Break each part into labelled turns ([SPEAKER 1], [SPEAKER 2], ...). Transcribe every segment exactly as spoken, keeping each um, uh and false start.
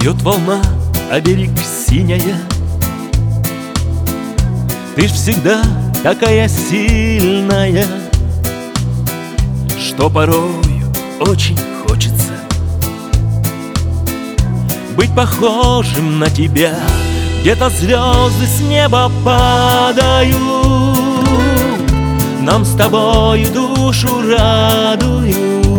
[SPEAKER 1] Бьет волна, а берег синяя. Ты ж всегда такая сильная, что порою очень хочется быть похожим на тебя. Где-то звезды с неба падают, нам с тобою душу радуют.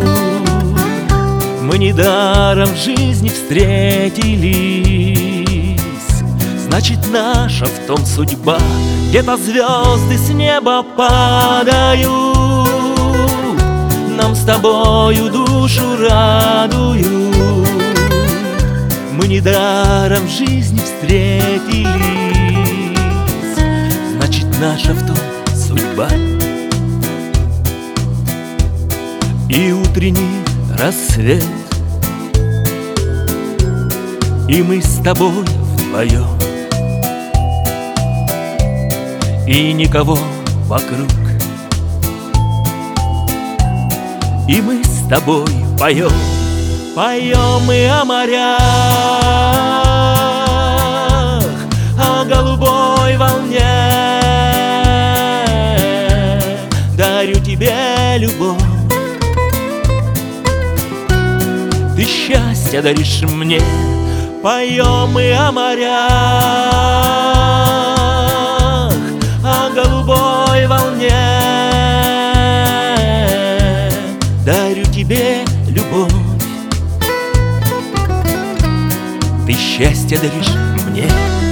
[SPEAKER 1] Мы недаром в жизни встретились, значит, наша в том судьба. Где-то звезды с неба падают, нам с тобою душу радуют. Мы недаром в жизни встретились, значит, наша в том судьба. И утренний рассвет, и мы с тобой вдвоем, и никого вокруг, и мы с тобой поем. Поем мы о морях, о голубой волне. Дарю тебе любовь, ты счастье даришь мне. Поем мы о морях, о голубой волне. Дарю тебе любовь, ты счастье даришь мне.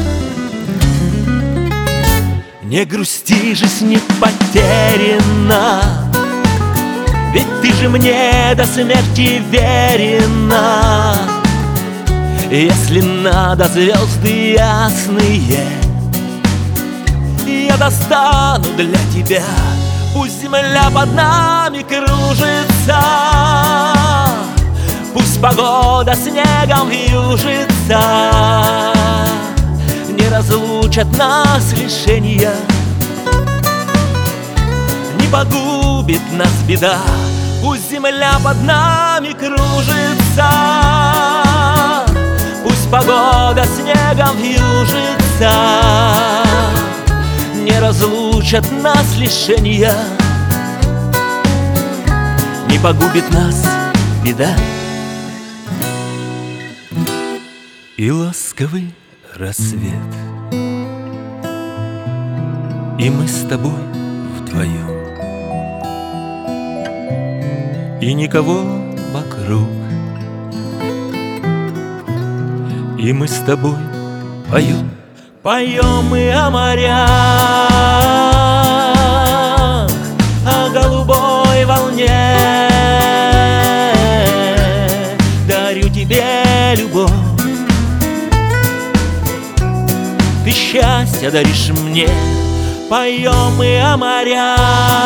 [SPEAKER 1] Не грусти, жизнь не потеряна, ведь ты же мне до смерти верена. Если надо звезды ясные, я достану для тебя. Пусть земля под нами кружится, пусть погода снегом вьюжится, не разлучат нас лишения, не погубит нас беда. Пусть земля под нами кружится, пусть погода снегом вьюжится, не разлучат нас лишения, не погубит нас беда. И ласковый рассвет, и мы с тобой вдвоем, и никого вокруг, и мы с тобой поем. Поем мы о морях, о голубой волне. Дарю тебе любовь, ты счастье даришь мне. Поем мы о морях,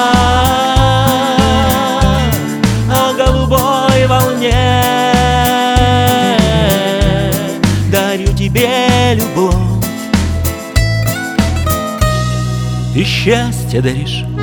[SPEAKER 1] о голубой волне. Дарю тебе любовь, ты счастье даришь